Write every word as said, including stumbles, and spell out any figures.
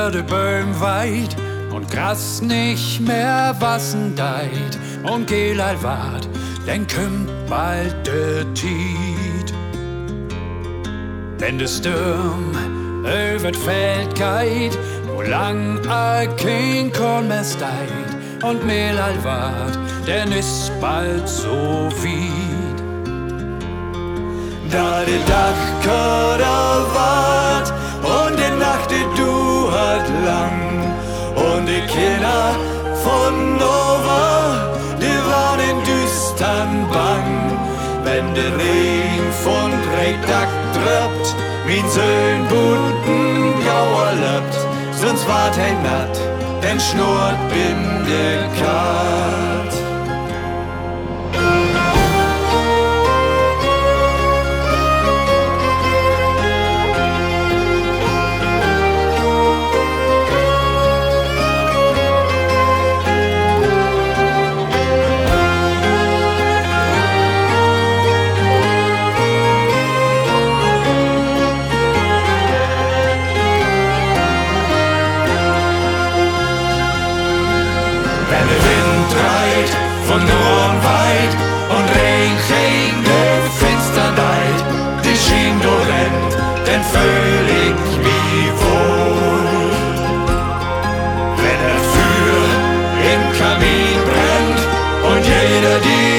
werde Böhm weit und Gras nicht mehr wassen deit und Gelal wart, denn kümmt bald de Tiet. Wenn de Stürm über d Feld geht, wo lang a kein Korn mehr steit und Mehlal wart, denn ist bald so weit. Da de Dachköder wart und die Nacht die duert lang und die Kinder von Nova, die waren in düstern Bang. Wenn der Regen von Drehtag tröppt, min Söhn bunten Gauer löppt, sonst wart ein Natt, denn schnurrt bin der Kat. Wenn der Wind dreht von Norden weit und Regen gegen de Fenster deit, die Schien do rennt, denn fühl ich mich wohl. Wenn er Feuer im Kamin brennt und jeder die